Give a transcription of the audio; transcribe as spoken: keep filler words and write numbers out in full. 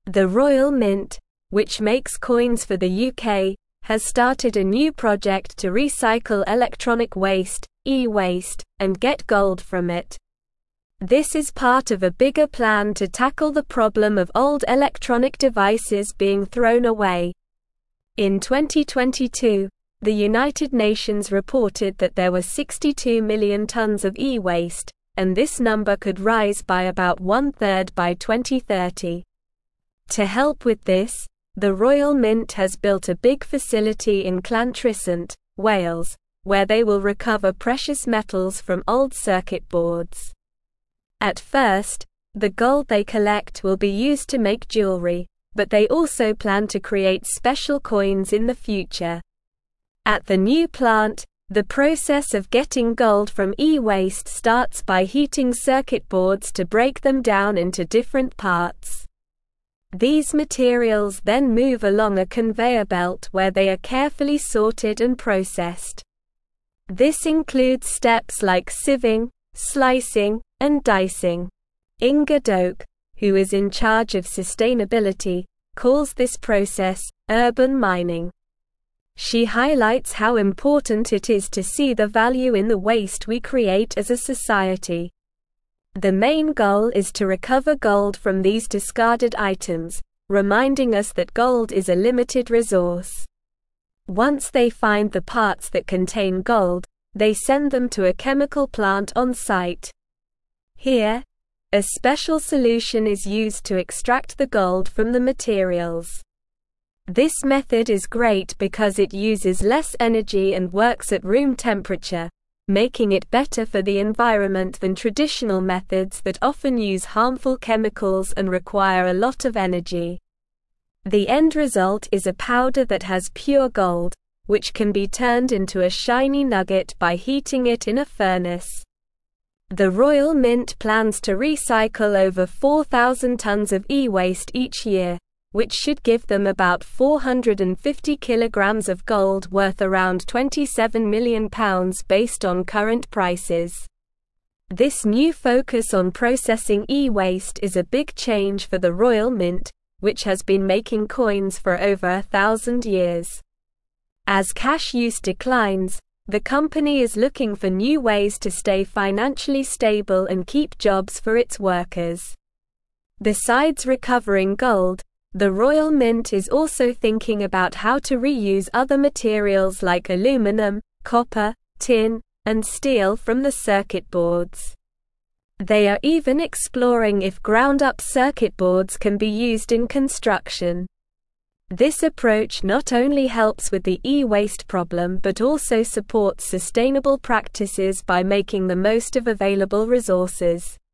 The Royal Mint, which makes coins for the U K, has started a new project to recycle electronic waste, e-waste, and get gold from it. This is part of a bigger plan to tackle the problem of old electronic devices being thrown away. In twenty twenty-two, the United Nations reported that there were sixty-two million tons of e-waste, and this number could rise by about one-third by twenty thirty. To help with this, the Royal Mint has built a big facility in Llantrisant, Wales, where they will recover precious metals from old circuit boards. At first, the gold they collect will be used to make jewelry, but they also plan to create special coins in the future. At the new plant, the process of getting gold from e-waste starts by heating circuit boards to break them down into different parts. These materials then move along a conveyor belt where they are carefully sorted and processed. This includes steps like sieving, slicing, and dicing. Inga Doak, who is in charge of sustainability, calls this process urban mining. She highlights how important it is to see the value in the waste we create as a society. The main goal is to recover gold from these discarded items, reminding us that gold is a limited resource. Once they find the parts that contain gold, they send them to a chemical plant on site. Here, a special solution is used to extract the gold from the materials. This method is great because it uses less energy and works at room temperature, making it better for the environment than traditional methods that often use harmful chemicals and require a lot of energy. The end result is a powder that has pure gold, which can be turned into a shiny nugget by heating it in a furnace. The Royal Mint plans to recycle over four thousand tons of e-waste each year, which should give them about four hundred fifty kilograms of gold worth around twenty-seven million pounds based on current prices. This new focus on processing e-waste is a big change for the Royal Mint, which has been making coins for over a thousand years. As cash use declines, the company is looking for new ways to stay financially stable and keep jobs for its workers. Besides recovering gold, the Royal Mint is also thinking about how to reuse other materials like aluminum, copper, tin, and steel from the circuit boards. They are even exploring if ground-up circuit boards can be used in construction. This approach not only helps with the e-waste problem but also supports sustainable practices by making the most of available resources.